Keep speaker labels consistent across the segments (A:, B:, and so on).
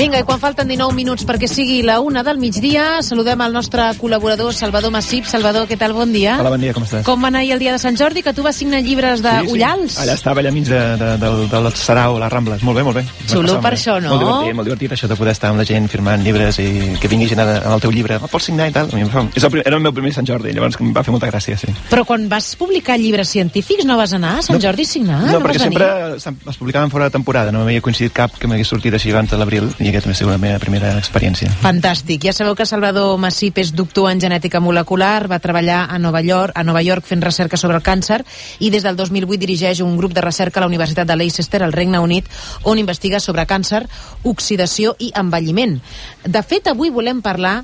A: Vinga, i quan falten 19 minuts perquè sigui la 1 del migdia, saludem el nostre col·laborador Salvador Massip. Salvador, què tal? Bon dia.
B: Hola, bon dia, com estàs?
A: Com va anar ahir el dia de Sant Jordi, que tu vas signar llibres d'Ullals?
B: Sí. Allà estava, allà mig del Sarau, les Rambles. Molt bé, molt bé.
A: Xulo per això, no?
B: Molt divertit, això de poder estar amb la gent firmant llibres i que vingui gent amb el teu llibre. Pots signar i tal? Era el meu primer Sant Jordi, llavors em va fer molta gràcia, sí.
A: Però quan vas publicar llibres científics no vas anar a Sant Jordi a signar?
B: No, perquè sempre es publicaven fora de temporada, no m'havia coincidit cap que m'hagués sortit així abans de l'abril, i aquesta va ser la meva primera experiència.
A: Fantàstic. Ja sabeu que Salvador Massip és doctor en genètica molecular, va treballar a Nova York fent recerca sobre el càncer i des del 2008 dirigeix un grup de recerca a la Universitat de Leicester, al Regne Unit, on investiga sobre càncer, oxidació i envelliment. De fet, avui volem parlar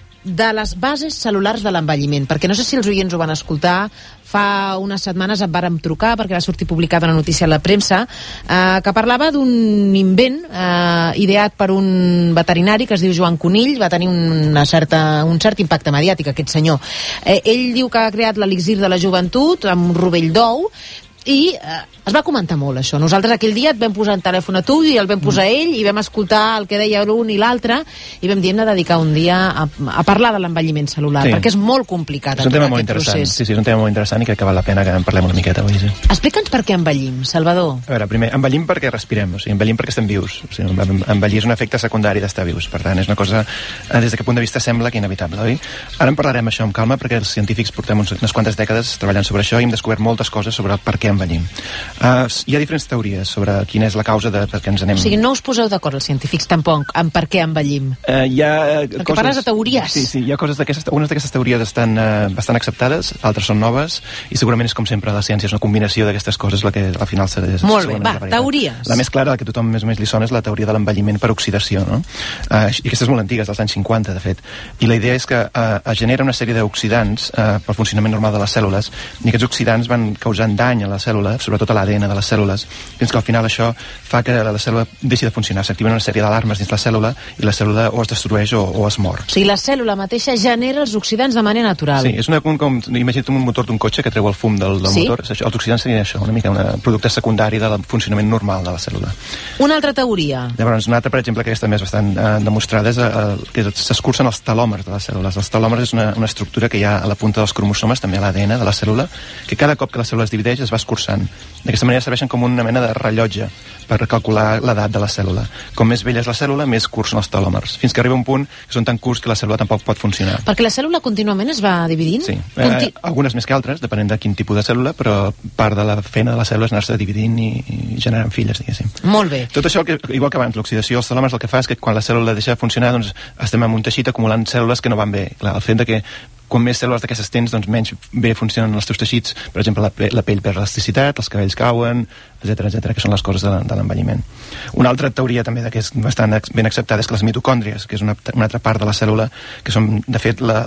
A: de les bases cel·lulars de l'envelliment, perquè no sé si els oients ho van escoltar, fa unes setmanes et vàrem trucar perquè va sortir publicada una notícia a la premsa que parlava d'un invent ideat per un veterinari que es diu Joan Conill. Va tenir un cert impacte mediàtic aquest senyor. Ell diu que ha creat l'elixir de la joventut amb un rovell d'ou i es va comentar molt això. Nosaltres aquell dia et vam posar en telèfon a tu i el vam posar a ell i vam escoltar el que deia l'un i l'altre i vam dir hem de dedicar un dia a parlar de l'envelliment cel·lular, perquè és molt complicat
B: és un tema molt interessant. Sí, és un tema molt interessant i crec que val la pena que en parlem una miqueta avui. Sí.
A: Explica'ns per què envellim, Salvador.
B: A veure, primer, envellim perquè respirem, o sigui, envellim perquè estem vius. O sigui, envellir és un efecte secundari d'estar vius, per tant, és una cosa des d'aquest punt de vista sembla que inevitable, oi? Ara en parlarem això amb calma perquè els científics portem unes quantes dècades treballant sobre això i hem descobert moltes coses sobre per què envellim. Hi ha diferents teories sobre quina és la causa de per què ens anem...
A: O sigui, no us poseu d'acord els científics tampoc en per què envellim. Perquè parles de teories.
B: Sí, hi ha coses d'aquestes... Unes d'aquestes teories estan bastant acceptades, altres són noves, i segurament és com sempre la ciència, és una combinació d'aquestes coses la que al final serà...
A: Molt bé, va, teories.
B: La més clara, la que tothom més o menys li sona, és la teoria de l'envelliment per oxidació, no? I aquesta és molt antiga, és dels anys 50, de fet. I la idea és que es genera una sèrie d'oxidants pel funcionament normal de les cèl·lules, i aquests oxidants van causant dany a la cèl·lula, sobretot a l'ADN de les cèl·lules, fins que al final això fa que la cèl·lula deixi de funcionar. S'activen una sèrie d'alarmes dins la cèl·lula i la cèl·lula o es destrueix o es mor.
A: O sigui, la cèl·lula mateixa genera els oxidants de manera natural.
B: Sí, és imagina't un motor d'un cotxe que treu el fum del motor. Els oxidants serien això, una mica un producte secundari del funcionament normal de la cèl·lula.
A: Una altra teoria.
B: Llavors, una altra, per exemple, que aquesta també és bastant demostrada, és que s'escurcen els telòmers de les cèl·lules. Els telòmers és una estructura que hi ha a la punta dels cromosomes, també a l'ADN de la cèl·lula, que cada cop que la cèl·lula es divideix es va escurçant. D'aquesta manera serveixen com una mena de rellotge per calcular l'edat de la cèl·lula. Com més vella és la cèl·lula, més curts són els telòmers, fins que arriba un punt que són tan curts que la cèl·lula tampoc pot funcionar.
A: Perquè la cèl·lula contínuament es va dividint?
B: Sí, algunes més que altres, depenent de quin tipus de cèl·lula, però part de la feina de la cèl·lula és anar-se dividint i generant filles, diguéssim.
A: Molt bé.
B: Tot això, igual que abans, l'oxidació dels telòmers el que fa és que quan la cèl·lula deixa de funcionar, doncs estem en un teixit acumulant cèl·lules que no van bé. Clar, el fet de que quan més cèl·lules d'aquestes tens, doncs menys bé funcionen els teus teixits. Per exemple, la pell perd elasticitat, els cabells cauen, etc, que són les coses de l'envelliment. Una altra teoria també que és bastant ben acceptada és que les mitocòndries, que és una altra part de la cèl·lula, que són, de fet, la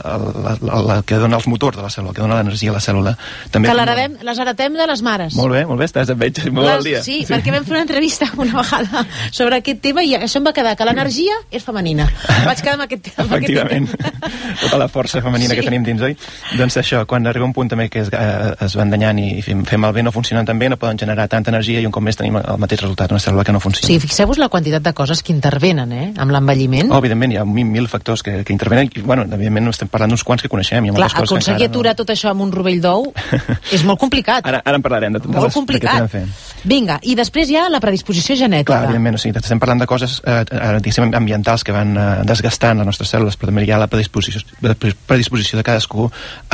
B: que dona els motors de la cèl·lula, que dona l'energia a la cèl·lula. També
A: que les heretem de les mares.
B: Molt bé, et veig molt al dia.
A: Sí, perquè vam fer una entrevista una vegada sobre aquest tema i això em va quedar que l'energia és femenina. Vaig quedar amb aquest tema.
B: Efectivament. Tota la força femenina que tenim dins, oi? Doncs això, quan arriba un punt també que es van danyant i fem malbé, no funcionen tan bé, no poden generar tanta energia i un cop més tenim el mateix resultat, una cèl·lula que no funciona.
A: Sí, fixeu-vos la quantitat de coses que intervenen, amb l'envelliment.
B: Evidentment, hi ha mil factors que intervenen i, evidentment, estem parlant d'uns quants que coneixem.
A: Clar, aconseguir aturar tot això amb un rovell d'ou és molt complicat.
B: Ara en parlarem de
A: molt complicat. Vinga, i després hi ha la predisposició genètica.
B: Clar, evidentment, estem parlant de coses ambientals que van desgastant les nostres cèl·lules, però també hi ha la predisposició de cadascú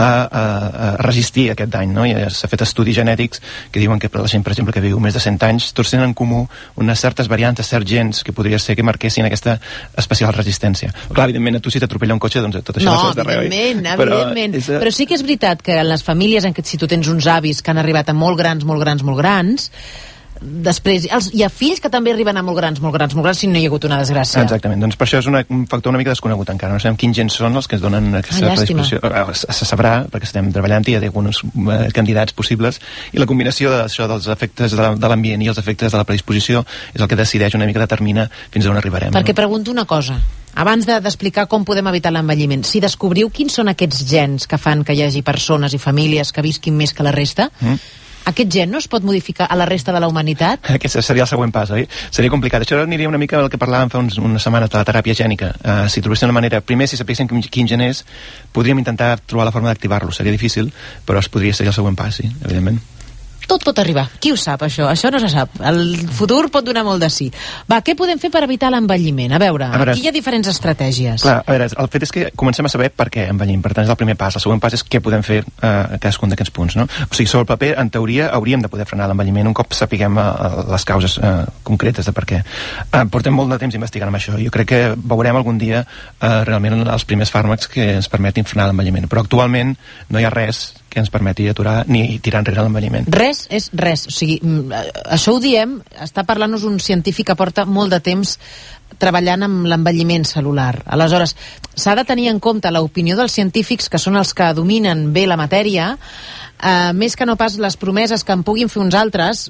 B: a resistir aquest dany, no? I s'ha fet estudis genètics que diuen que la gent, per exemple, que viu més de 100 anys, tots tenen en comú unes certes variants de certs gens que podria ser que marquessin aquesta especial resistència. Clar, evidentment, a tu si t'atropella un cotxe, doncs tot això no saps d'arreu.
A: Evidentment. Però sí que és veritat que en les famílies en què si tu tens uns avis que han arribat a molt grans, després hi ha fills que també arriben a molt grans si no hi ha hagut una desgràcia.
B: Exactament, doncs per això és un factor una mica desconegut encara, no sabem quins gens són els que es donen aquesta predisposició. Se sabrà, perquè estem treballant i hi ha alguns candidats possibles, i la combinació d'això dels efectes de l'ambient i els efectes de la predisposició és el que decideix una mica, determina fins a on arribarem.
A: Perquè pregunto una cosa, abans d'explicar com podem evitar l'envelliment, si descobriu quins són aquests gens que fan que hi hagi persones i famílies que visquin més que la resta, Aquest gen no es pot modificar a la resta de la humanitat?
B: Aquest seria el següent pas, oi? Seria complicat. Això aniria una mica del que parlàvem fa una setmana de la teràpia gènica. Si trobéssim una manera... Primer, si sapiguéssim quin gen és, podríem intentar trobar la forma d'activar-lo. Seria difícil, però podria ser el següent pas, sí, evidentment.
A: Tot pot arribar. Qui ho sap, això? Això no se sap. El futur pot donar molt de sí. Va, què podem fer per evitar l'envelliment? A veure, aquí hi ha diferents estratègies.
B: Clar, a veure, el fet és que comencem a saber per què envellim. Per tant, és el primer pas. El següent pas és què podem fer a cadascun d'aquests punts, no? O sigui, sobre el paper, en teoria, hauríem de poder frenar l'envelliment un cop sapiguem les causes concretes de per què. Portem molt de temps investigant amb això. Jo crec que veurem algun dia realment els primers fàrmacs que ens permetin frenar l'envelliment. Però actualment no hi ha res que ens permeti aturar ni tirar enrere l'envelliment.
A: Res és res. O sigui, això ho diem, està parlant-nos un científic que porta molt de temps treballant amb l'envelliment celular. Aleshores, s'ha de tenir en compte l'opinió dels científics, que són els que dominen bé la matèria, més que no pas les promeses que en puguin fer uns altres,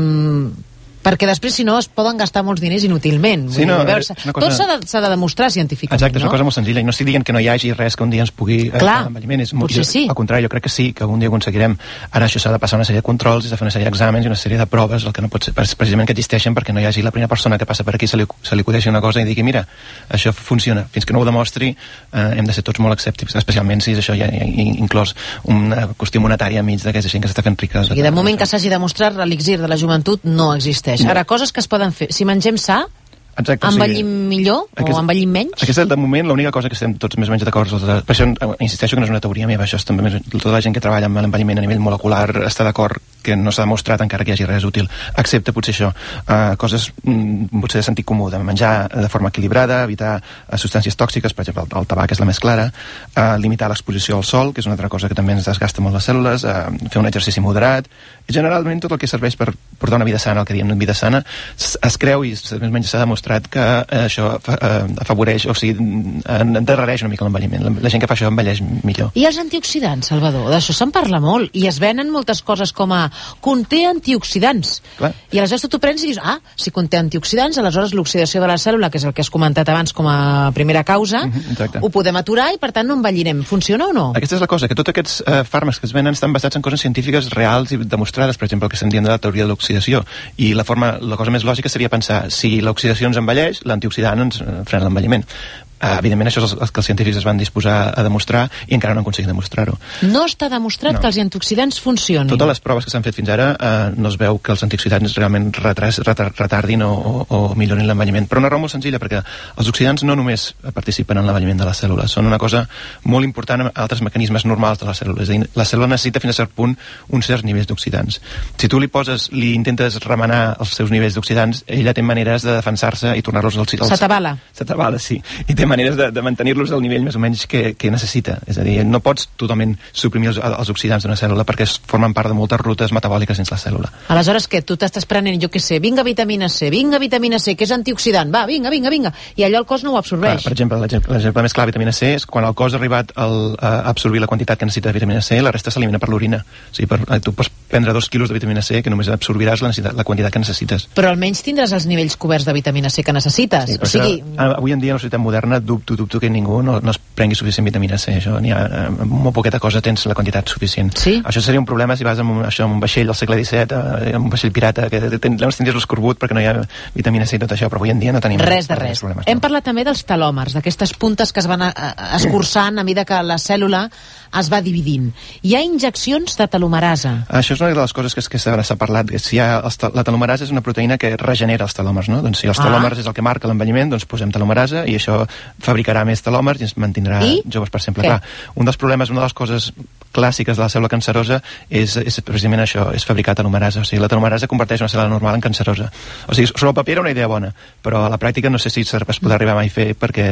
A: perquè després, si no, es poden gastar molts diners inútilment.
B: Sí, no,
A: tot s'ha de demostrar científicament.
B: Exacte, és una cosa molt senzilla, i no estic dient que no hi hagi res que un dia ens pugui l'envelliment.
A: Potser sí.
B: Al contrari, jo crec que sí, que algun dia aconseguirem. Ara això s'ha de passar una sèrie de controls, s'ha de fer una sèrie d'exàmens i una sèrie de proves, el que no pot ser precisament que existeixen perquè no hi hagi la primera persona que passa per aquí se li acudeixi una cosa i digui, mira, això funciona. Fins que no ho demostri, hem de ser tots molt escèptics, especialment si això ja ha inclòs una qüestió monetària enmig d'aquesta gent que s'està fent rica.
A: I de moment que s'hagi demostrat, l'elixir de la joventut no existeix. Ara, coses que es poden fer. Si mengem sa,
B: exacte,
A: envellim millor o envellim menys?
B: Aquesta és, de moment, l'única cosa que estem tots més o menys d'acord. Per això insisteixo que no és una teoria meva, això és també tota la gent que treballa amb l'envelliment a nivell molecular està d'acord que no s'ha demostrat encara que hi hagi res útil, excepte potser això, coses potser de sentit comú, de menjar de forma equilibrada, evitar substàncies tòxiques, per exemple, el tabac és la més clara, limitar l'exposició al sol, que és una altra cosa que també ens desgasta molt les cèl·lules, fer un exercici moderat, i generalment tot el que serveix per portar una vida sana, el que diem vida sana, es creu i més o menys s'ha demostrat que això afavoreix, o sigui, endarrereix una mica l'envelliment. La gent que fa això envelleix millor.
A: I els antioxidants, Salvador? D'això se'n parla molt, i es venen moltes coses com a conté antioxidants.
B: Clar.
A: I aleshores tu prens i dius, si conté antioxidants, aleshores l'oxidació de la cèl·lula, que és el que has comentat abans com a primera causa, ho podem aturar i per tant no envellirem. Funciona o no?
B: Aquesta és la cosa, que tots aquests fàrmacs que es venen estan basats en coses científiques reals i demostrades, per exemple, el que estem dient de la teoria de l'oxidació. I la cosa més lògica seria pensar, si l'oxidació ens envelleix, l'antioxidant ens frena l'envelliment. Evidentment això és el que els científics es van disposar a demostrar i encara no han aconseguit demostrar-ho.
A: No està demostrat que els antioxidants funcionin.
B: Totes les proves que s'han fet fins ara no es veu que els antioxidants realment retardin o millorin l'envelliment, però una raó molt senzilla, perquè els oxidants no només participen en l'envelliment de les cèl·lules, són una cosa molt important en altres mecanismes normals de les cèl·lules. És a dir, la cèl·lula necessita fins a cert punt uns certs nivells d'oxidants. Si tu li intentes remenar els seus nivells d'oxidants, ella té maneres de defensar-se i tornar-los als...
A: S'atabala.
B: S'atabala, sí. I té maneres de mantenir-los al nivell més o menys que necessita. És a dir, no pots totalment suprimir els oxidants d'una cèl·lula perquè formen part de moltes rutes metabòliques dins la cèl·lula.
A: Aleshores, què? Tu t'estàs prenent, jo què sé, vinga vitamina C, que és antioxidant, va, vinga. I allò el cos no ho absorbeix.
B: Per exemple, l'exemple més clar de vitamina C és quan el cos ha arribat a absorbir la quantitat que necessita de vitamina C, la resta s'elimina per l'orina. O sigui, tu pots prendre 2 quilos de vitamina C que només absorbiràs la quantitat que necessites.
A: Però almenys tindràs els nivells coberts de vitamina C que necessites.
B: Sí, o sigui, avui en dia a la societat moderna dubto que ningú no es prengui suficient vitamina C. Això n'hi ha, amb molt poqueta cosa tens la quantitat suficient.
A: Sí?
B: Això seria un problema si vas amb un vaixell del segle XVII, amb un vaixell pirata, que tindries l'escorbut perquè no hi ha vitamina C i tot això, però avui en dia no tenim
A: res de res. Hem parlat també dels telòmers, d'aquestes puntes que es van escurçant a mesura que la cèl·lula es va dividint. Hi ha injeccions de telomerasa.
B: Això és una de les coses que s'ha parlat. La telomerasa és una proteïna que regenera els telòmers, no? Doncs si els telòmers és el que marca l'envelliment, doncs posem telomerasa i això fabricarà més telòmers i ens mantindrà joves per sempre. Clar, un dels problemes, una de les coses clàssiques de la cèl·lula cancerosa és precisament això, és fabricar telomerasa. O sigui, la telomerasa converteix una cèl·lula normal en cancerosa. O sigui, sobre el paper era una idea bona, però a la pràctica no sé si es podrà arribar mai a fer perquè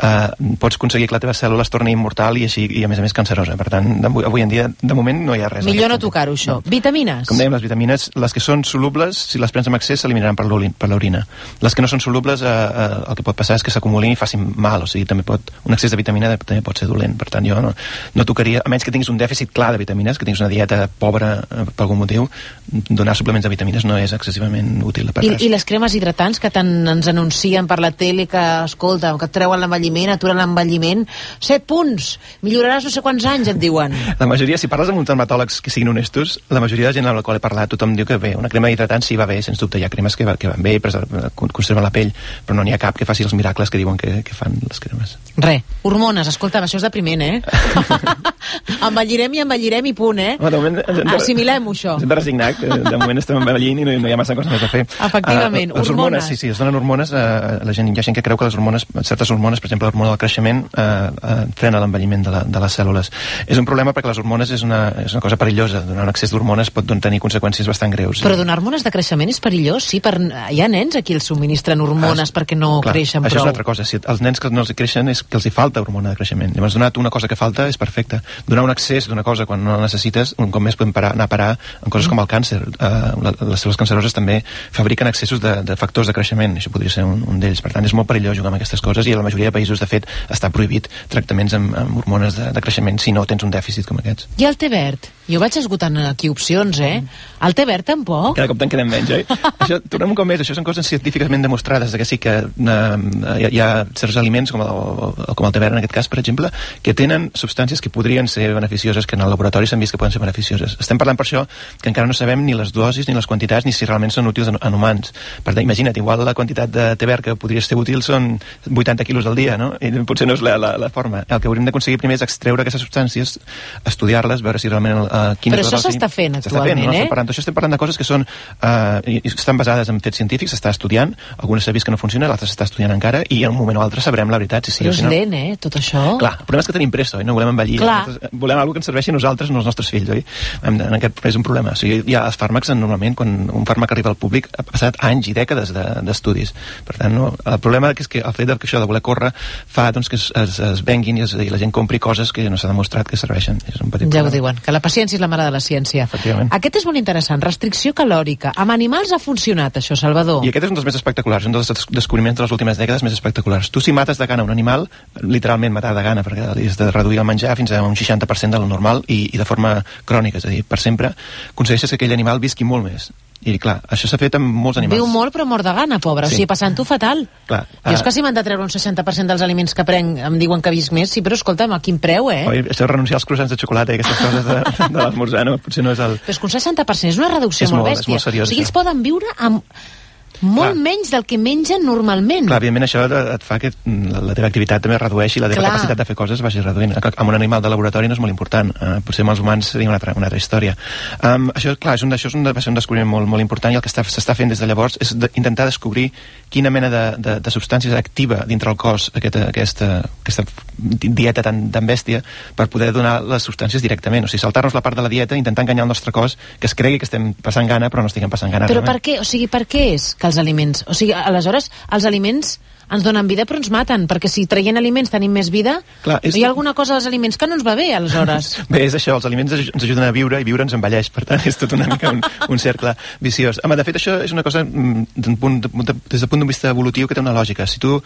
B: pots aconseguir que la teva cèl·lula es torni immortal i a més cancerosa. Per tant, avui en dia, de moment, no hi ha res.
A: Millor no tocar-ho, això. No. Vitamines?
B: Com dèiem, les vitamines, les que són solubles, si les prens amb excés, s'eliminaran per l'orina. Les que no són solubles, el que pot passar és que s'acumulin i facin mal. O sigui, un excés de vitamina també pot ser dolent. Per tant, jo no tocaria, a menys que tinguis un dèficit clar de vitamines, que tinguis una dieta pobra per algun motiu, donar suplements de vitamines no és excessivament útil per res.
A: I les cremes hidratants que tant ens anuncien per la tele que, escolta, que treuen l'envelliment, aturen l'envelliment, 7 punts, milloraràs no sé quants anys, et diuen.
B: La majoria, si parles amb uns dermatòlegs que siguin honestos, la la majoria de gent amb la qual he parlat, tothom diu que bé, una crema hidratant sí va bé, sens dubte, hi ha cremes que van bé, conserven la pell, però no n'hi ha cap que faci els miracles que diuen que fan les cremes.
A: Hormones, escolta'm, això és depriment, envellirem i punt, assimilem-ho, això.
B: Ens hem de resignar, que de moment estem envellint i no hi ha massa coses més a fer.
A: Efectivament,
B: les hormones. Sí, es donen hormones, hi ha gent que creu que les hormones, certes hormones, per exemple l'hormona del creixement, frena l'envelliment de les cèl·lules. És un problema perquè les hormones és una cosa perillosa, donar un excés d'hormones pot tenir conseqüències bastant greus.
A: Però donar hormones de creixement és perillós? Sí, hi ha nens a qui els subministren hormones perquè no creixen prou.
B: Això és una altra cosa, si els nens que no els creixen és que els hi falta hormona de creixement. Llavors donar una cosa que falta és perfecte. Donar un excés d'una cosa quan no la necessites, un cop més podem anar a parar en coses com el càncer. Les cèl·lules canceroses també fabriquen excessos de factors de creixement, això podria ser un d'ells. Per tant, és molt perillós jugar amb aquestes coses i a la majoria de països, de fet, està prohibit tractaments amb hormones de creixement si no tens un dèficit com aquests.
A: I el té verd? Jo vaig esgotant aquí opcions, El té verd tampoc?
B: Cada cop te'n quedem menys, Això, tornem un cop més, això són coses científicament demostrades, que sí que hi ha certs aliments, com el té verd en aquest cas, per exemple, que tenen substàncies que podrien ser beneficioses, que en el laboratori s'han vist que poden ser beneficioses. Estem parlant per això que encara no sabem ni les dosis, ni les quantitats, ni si realment són útils en humans. Per tant, imagina't, igual la quantitat de té verd que podria ser útil són 80 quilos al dia, no? I potser no és la forma. El que hauríem d'aconseguir primer és extreure aquestes substàncies, estudiar-les, veure si realment quina és la dosi.
A: Però això s'està fent actualment,
B: Estem parlant de coses que estan basades en fets científics, s'està estudiant, algunes s'ha vist que no funciona, l'altre s'està estudiant encara, i en un moment o altre sabrem la veritat.
A: Però és lent, tot això.
B: Clar, el problema és que tenim pressa, no volem envellir. Volem alguna que ens serveixi a nosaltres, no als nostres fills, oi? En aquest és un problema. O sigui, hi ha els fàrmacs, normalment, quan un fàrmac arriba al públic, ha passat anys i dècades d'estudis. Per tant, el problema és que el fet que això de voler córrer fa que es venguin i la gent compri coses que no s'ha demostrat que serveixen. És un petit
A: problema. Ja ho diuen, que la paciència és la mare de la ciència. Aquest és molt interessant, restricció calòrica. Amb animals ha funcionat això, Salvador?
B: I aquest és un dels més espectaculars, un dels descobriments de les últimes dècades més espectaculars. Tu si mates de gana un animal, literalment matar de gana, perquè has de reduir el menjar fins a un 60% del normal i de forma crònica, és a dir, per sempre, aconsegueixes que aquell animal visqui molt més. I clar, això s'ha fet amb molts animals.
A: Viu molt però mort de gana, pobre, sí. O sigui, passant-ho fatal.
B: Clar.
A: Jo és que si m'han de treure un 60% dels aliments que prenc em diuen que visc més, sí, però escolta'm, a quin preu,
B: Oi, això de renunciar als croissants de xocolata i aquestes coses de l'esmorzar, no? Potser no és el...
A: Però és que un 60% és una reducció molt bèstia.
B: És molt seriós,
A: o sigui, ells poden viure amb molt menys del que mengen normalment.
B: Clar, evidentment això et fa que la teva activitat també es redueixi i la teva capacitat de fer coses vagi reduint. Amb un animal de laboratori no és molt important. Potser amb els humans seria una altra història. Això, clar, va ser un descobriment molt, molt important i el que s'està fent des de llavors és intentar descobrir quina mena de substància activa dintre el cos aquesta dieta tan bèstia per poder donar les substàncies directament. O sigui, saltar-nos la part de la dieta, intentar enganyar el nostre cos que es cregui que estem passant gana però no estiguem passant gana.
A: Però per què? O sigui, per què és que els aliments... O sigui, aleshores, els aliments ens donen vida però ens maten, perquè si traient aliments tenim més vida, hi ha alguna cosa dels aliments que no ens va bé, aleshores.
B: Bé, és això, els aliments ens ajuden a viure i viure ens envelleix, per tant, és tot una mica un cercle viciós. De fet, això és una cosa, des del punt de vista evolutiu, que té una lògica. Si tu,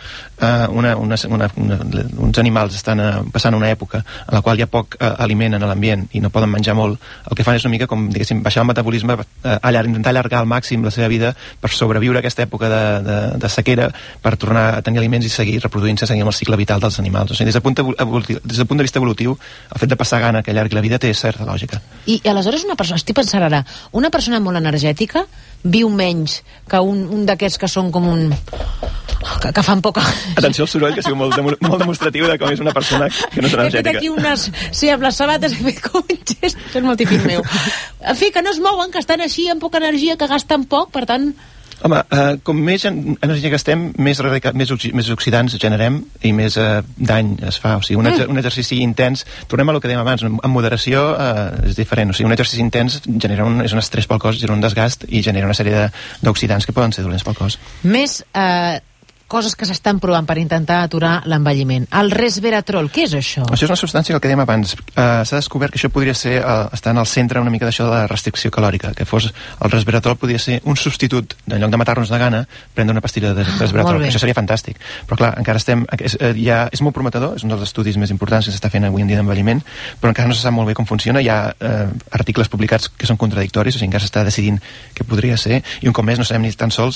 B: uns animals estan passant una època en la qual hi ha poc aliment en l'ambient i no poden menjar molt, el que fan és una mica com, diguéssim, baixar el metabolisme, intentar allargar al màxim la seva vida per sobreviure a aquesta època de sequera, per tornar a tenir aliments i seguir reproduint-se, seguir amb el cicle vital dels animals. O sigui, des del punt de vista evolutiu, el fet de passar gana que allargui la vida té certa lògica.
A: I aleshores una persona, estic pensant ara, una persona molt energètica viu menys que un d'aquests que són com un... que fan poca...
B: Atenció al soroll, que sigui molt demostratiu de com és una persona que no és energètica.
A: He fet aquí unes... Sí, amb les sabates he fet com un gest, això és molt típic meu. En fi, que no es mouen, que estan així amb poca energia, que gasten poc, per tant...
B: Home, com més energia gastem, més oxidants generem i més dany es fa. O sigui, un exercici intens, tornem a lo que dèiem abans, amb moderació és diferent. O sigui, un exercici intens és un estrès pel cos, genera un desgast i genera una sèrie d'oxidants que poden ser dolents pel cos.
A: Més coses que s'estan provant per intentar aturar l'envelliment. El resveratrol, què és això?
B: Això és una substància que el que dèiem abans. S'ha descobert que això podria ser estar en el centre una mica d'això de la restricció calòrica, que fos el resveratrol podria ser un substitut, en lloc de matar-nos de gana, prendre una pastilla de resveratrol. Això seria fantàstic. Però clar, encara és molt prometedor, és un dels estudis més importants que s'està fent avui en dia d'envelliment, però encara no se sap molt bé com funciona. Hi ha articles publicats que són contradictoris, o sigui, encara s'està decidint què podria ser, i un cop més no sabem ni tan sols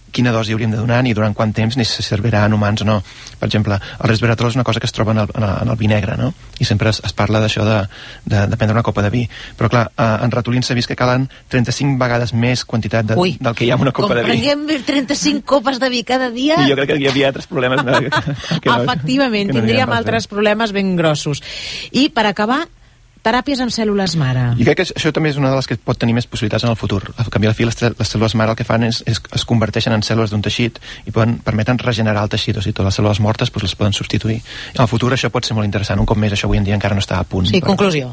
B: quina dosi hauríem de donar ni durant quant temps, ni si servirà en humans o no. Per exemple, el resveratrol és una cosa que es troba en el vi negre, no? I sempre es parla d'això de prendre una copa de vi. Però clar, en ratolins s'ha vist que calen 35 vegades més quantitat del que hi ha en una copa de vi.
A: Com prenguem 35 copes de vi cada dia...
B: I jo crec que hi havia altres problemes.
A: Efectivament, tindríem altres problemes ben grossos. I per acabar, teràpies amb cèl·lules mare.
B: I crec que això també és una de les que pot tenir més possibilitats en el futur. Al canvi, a la fi, les cèl·lules mare el que fan és es converteixen en cèl·lules d'un teixit i permeten regenerar el teixit, o sigui, totes les cèl·lules mortes les poden substituir. En el futur això pot ser molt interessant. Un cop més, això avui en dia encara no està a punt.
A: Sí, conclusió.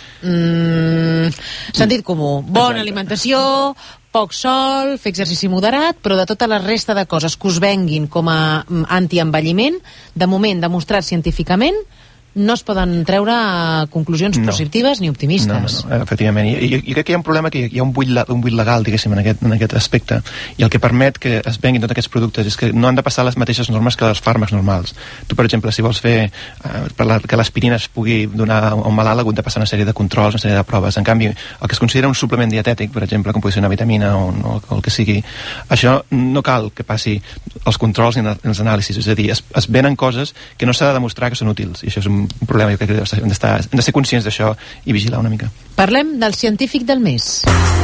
A: Sentit comú. Bona alimentació, poc sol, fer exercici moderat, però de tota la resta de coses que us venguin com a antienvelliment, de moment demostrat científicament, no es poden treure conclusions positives ni optimistes.
B: No, efectivament. I crec que hi ha un problema, que hi ha un buit legal, diguéssim, en aquest aspecte, i el que permet que es venguin tots aquests productes és que no han de passar les mateixes normes que els fàrmacs normals. Tu, per exemple, si vols fer que l'aspirina es pugui donar a un malalt, ha hagut de passar una sèrie de controls, una sèrie de proves. En canvi, el que es considera un suplement dietètic, per exemple, com pugui ser una vitamina o el que sigui, això no cal que passi els controls ni els anàlisis. És a dir, es venen coses que no s'ha de demostrar que són útils, i això és un problema. Jo crec que hem de ser conscients d'això i vigilar una mica.
A: Parlem del científic del mes.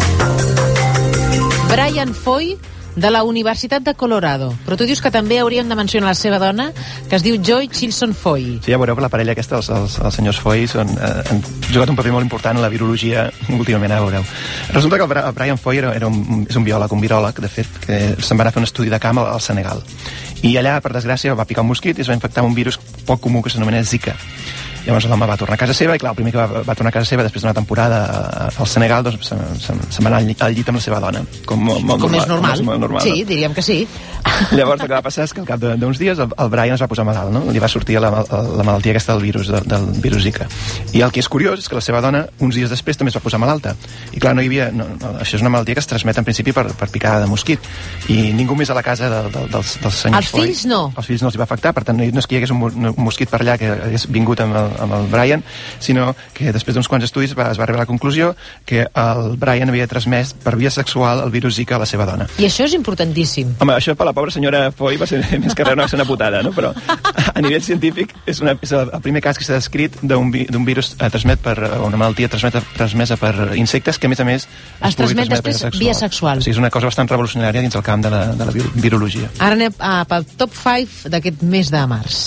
A: Brian Foy, de la Universitat de Colorado. Però tu dius que també hauríem de mencionar la seva dona, que es diu Joy Chilson Foy.
B: Sí, ja veureu que la parella aquesta, els senyors Foy, han jugat un paper molt important en la virologia últimament, veureu. Resulta que el Brian Foy és un biòleg, de fet, que se'n va anar a fer un estudi de camp al Senegal. I allà, per desgràcia, va picar un mosquit i es va infectar amb un virus poc comú que s'anomena Zika. Llavors l'home va tornar a casa seva i clar, el primer que va tornar a casa seva després d'una temporada al Senegal, doncs se'n va anar al llit amb la seva dona, com
A: és normal. Sí, diríem que sí.
B: Llavors el que va passar és que al cap d'uns dies el Brian es va posar malalt, no? Li va sortir la malaltia aquesta del virus Zika. I el que és curiós és que la seva dona uns dies després també es va posar malalta. I clar, això és una malaltia que es transmet en principi per picada de mosquit. I ningú més a la casa dels senyors Foy.
A: Els fills no?
B: Els fills no els hi va afectar, per tant no és que hi hagués un mosquit per allà que hagués vingut amb el Brian, sinó que després d'uns quants estudis es va arribar a la conclusió que el Brian havia transmès per via sexual el virus Zika a la seva dona.
A: I això és importantíssim.
B: Home, això per la pobra senyora Foy va ser més que res una putada, no? Però a nivell científic és el primer cas que s'ha descrit d'un virus una malaltia transmesa per insectes que a més
A: es transmet després via sexual.
B: O sigui, és una cosa bastant revolucionària dins el camp de la virologia.
A: Ara anem pel top 5 d'aquest mes de març.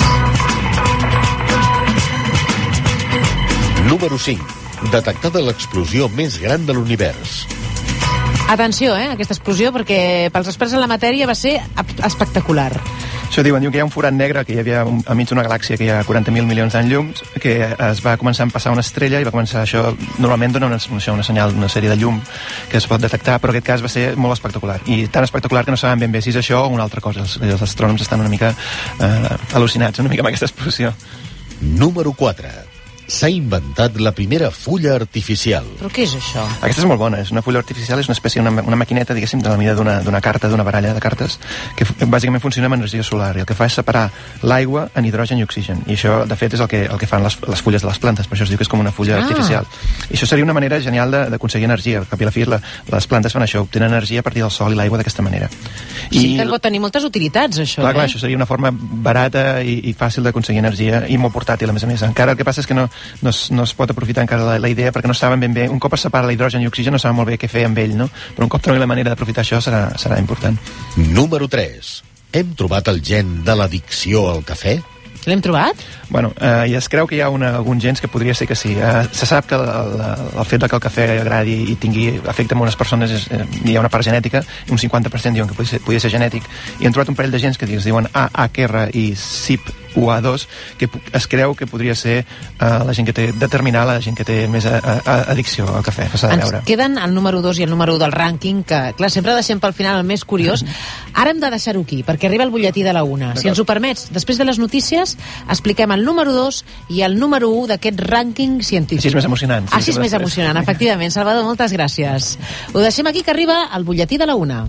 C: Número 5. Detectada l'explosió més gran de l'univers.
A: Atenció, aquesta explosió, perquè pels experts en la matèria va ser espectacular.
B: Això diuen que hi ha un forat negre que hi havia enmig d'una galàxia que hi ha 40.000 milions d'anys llums, que es va començar a passar una estrella i va començar això, normalment dona una senyal, una sèrie de llum que es pot detectar, però en aquest cas va ser molt espectacular, i tan espectacular que no saben ben bé si és això o una altra cosa. Els astrònoms estan una mica al·lucinats una mica amb aquesta explosió.
C: Número 4. S'ha inventat la primera fulla artificial.
A: Però què és això?
B: Aquesta és molt bona. És una fulla artificial, és una espècie, una maquineta, diguéssim, de la mida d'una carta, d'una baralla de cartes, que bàsicament funciona amb energia solar, i el que fa és separar l'aigua en hidrogen i oxigen. I això, de fet, és el que fan les fulles de les plantes, per això es diu que és com una fulla artificial. I això seria una manera genial d'aconseguir energia. Al cap i a la fi, les plantes fan això, obtenen energia a partir del sol i l'aigua d'aquesta manera.
A: Sí, que pot tenir moltes utilitats, això.
B: Clar, això seria una forma barata i fàcil d'aconseguir energia, i molt portàtil, a més. Encara el que passa és que no es pot aprofitar encara la idea, perquè no saben ben bé, un cop es separa l'hidrogen i l'oxigen no saben molt bé què fer amb ell, no? Però un cop trobem la manera d'aprofitar això serà important.
C: Número 3. Hem trobat el gen de l'addicció al cafè?
A: L'hem trobat?
B: Bueno, ja es creu que hi ha alguns gens que podria ser que sí. Se sap que el fet que el cafè agradi i tingui efecte en unes persones hi ha una part genètica, un 50% diuen que podria ser genètic, i han trobat un parell de gens que es diuen AHR i CYP1A2, que es creu que podria ser la gent que té determinar la gent que té més addicció al cafè.
A: Ens queden el número 2 i el número 1 del rànquing, que clar, sempre deixem pel final el més curiós. Ara hem de deixar-ho aquí, perquè arriba el butlletí de la 1. Si ens ho permets, després de les notícies expliquem el número 2 i el número 1 d'aquest rànquing científic.
B: Així és més emocionant.
A: Així és més emocionant, efectivament. Salvador, moltes gràcies. Ho deixem aquí, que arriba el butlletí de la 1.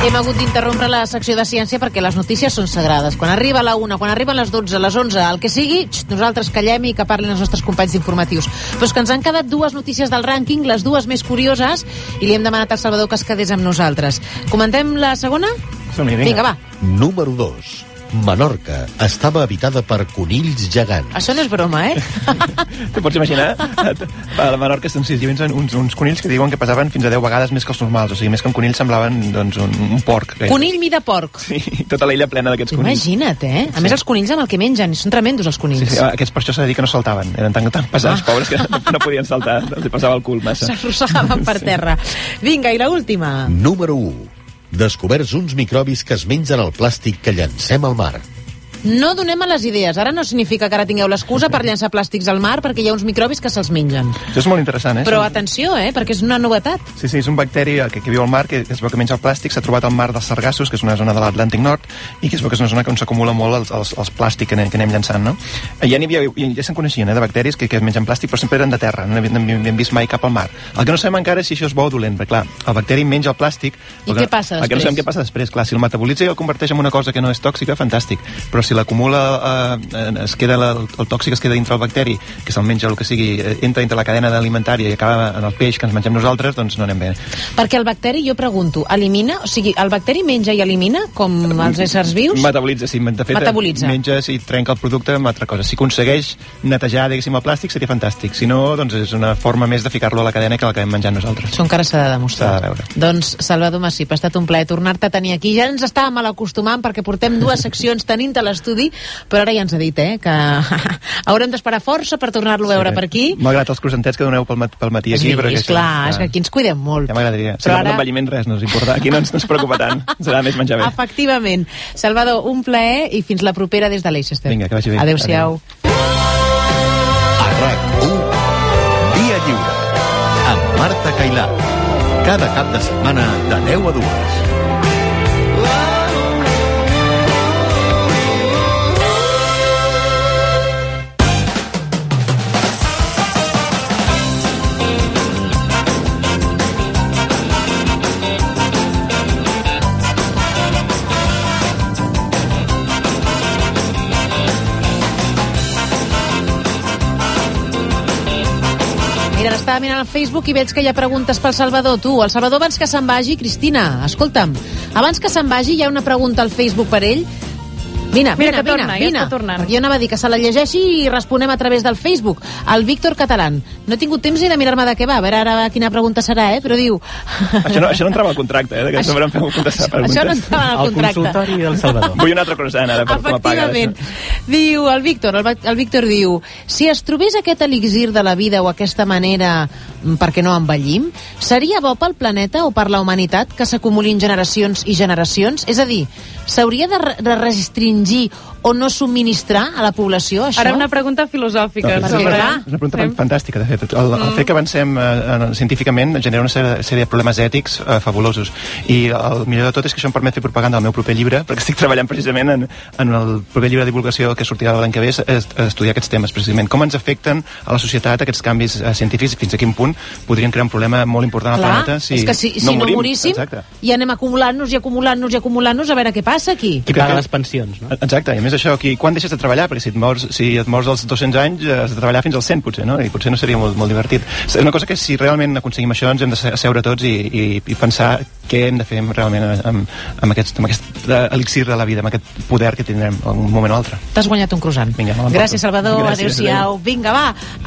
A: Hem hagut d'interrompre la secció de ciència perquè les notícies són sagrades. Quan arriba la 1, quan arriben les 12, les 11, el que sigui, nosaltres callem i que parlin els nostres companys d'informatius. Però és que ens han quedat dues notícies del rànquing, les dues més curioses, i li hem demanat al Salvador que es quedés amb nosaltres. Comentem la segona? Vinga, va.
C: Número 2. Menorca estava habitada per conills gegants.
A: Això no és broma, eh?
B: Te pots imaginar? A la Menorca hi havia uns conills que diuen que pesaven fins a 10 vegades més que els normals. O sigui, més que un conill semblaven doncs, un porc.
A: Conill mida porc.
B: Sí, tota l'illa plena d'aquests conills.
A: Imagina't, eh? A més, els conills amb el que mengen, són tremendos els conills.
B: Sí, aquests per això s'ha de dir que no saltaven. Eren tan pesats, pobres, que no podien saltar. Els passava el cul massa.
A: S'arrossegaven per terra. Vinga, i l'última.
C: Número 1. Descoberts uns microbis que es mengen el plàstic que llancem al mar.
A: No donem a les idees. Ara no significa que ara tingueu l'excusa per llançar plàstics al mar perquè hi ha uns microbis que se'ls mengen.
B: Això és molt interessant, eh?
A: Però atenció, perquè és una novetat.
B: Sí, és un bacteri que viu al mar, que es veu que menja el plàstic, s'ha trobat al mar dels Sargassos, que és una zona de l'Atlàntic Nord, i que es veu que és una zona on s'acumula molt els plàstics que anem llançant, no? Ja se'n coneixien, de bacteris que mengen plàstic, però sempre eren de terra, no havien vist mai cap al mar. El que no sabem encara és si això és bo o dolent, perquè clar, el bacteri menja el plàstic...
A: I què passa després?
B: El que no sabem què passa després, clar, si el metabolitza i el converteix en una cosa que no és tòxica, fantàstic, però si l'acumula el tòxic es queda dintre el bacteri, que se'l menja el que sigui, entra dintre la cadena alimentària i acaba en el peix que ens mengem nosaltres, doncs no anem bé.
A: Perquè el bacteri, jo pregunto, elimina? O sigui, el bacteri menja i elimina, com els éssers vius?
B: Metabolitza, sí. De fet, menja, si trenca el producte amb altra cosa. Si aconsegueix netejar, diguéssim, el plàstic, seria fantàstic. Si no, doncs és una forma més de ficar-lo a la cadena que l'acabem menjant nosaltres.
A: Això encara s'ha de demostrar.
B: S'ha de veure.
A: Doncs, Salvador Massip, ha estat un plaer tornar-te a tenir aquí. Ja ens estàvem mal acostumant perquè portem 2 seccions tenint a l'estudi, però ara ja ens ha dit, que haurem d'esperar força per tornar-lo a veure per aquí.
B: Malgrat els cruzantets que doneu pel matí aquí.
A: Sí, és clar, és que aquí ens cuidem molt.
B: Ja m'agradaria. Si
A: però
B: ara... l'envelliment res no ens importa. Aquí no ens preocupa tant. Serà més menjar bé.
A: Efectivament. Salvador, un plaer i fins la propera des de Leicester.
B: Vinga, que vagi bé.
A: Adéu-siau.
C: A RAC1, Via Lliure, amb Marta Cailà. Cada cap de setmana de 10 a 2.
A: Estava mirant al Facebook i veig que hi ha preguntes pel Salvador. El Salvador, abans que se'n vagi, Cristina, escolta'm, abans que se'n vagi hi ha una pregunta al Facebook per ell. Vine.
D: Ja està tornant.
A: Jo anava a dir que se la llegeixi i responem a través del Facebook. El Víctor Catalán. No he tingut temps ni de mirar-me de què va. A veure ara quina pregunta serà, però diu...
B: Això no entrava al contracte, que això no
A: entrava al contracte.
E: El consultori del Salvador.
B: Vull un altre croissant ara per com a paga.
A: Diu el Víctor diu: si es trobés aquest elixir de la vida o aquesta manera perquè no envellim, seria bo pel planeta o per la humanitat que s'acumulin generacions i generacions? És a dir, s'hauria de restringir o no subministrar a la població això?
D: Ara una pregunta filosòfica.
B: És una pregunta fantàstica, de fet. El fet que avancem científicament genera una sèrie de problemes ètics fabulosos. I el millor de tot és que això em permet fer propaganda del meu proper llibre, perquè estic treballant precisament en el proper llibre de divulgació que sortirà l'any que ve, a estudiar aquests temes, precisament. Com ens afecten a la societat aquests canvis científics i fins a quin punt podrien crear un problema molt important al planeta
A: si no moríssim. Exacte. I anem acumulant-nos a veure què passa aquí.
E: Qui paga les pensions, no?
B: Exacte, i a més això, quan deixes de treballar? Perquè si et mors als 200 anys has de treballar fins als 100 potser, no? I potser no seria molt divertit. És una cosa que si realment aconseguim això ens hem de seure tots i pensar què hem de fer realment amb aquest elixir de la vida, amb aquest poder que tindrem en un moment o altre.
A: T'has guanyat un croissant.
B: Vinga,
A: gràcies, Salvador. Adéu-siau. Vinga, va.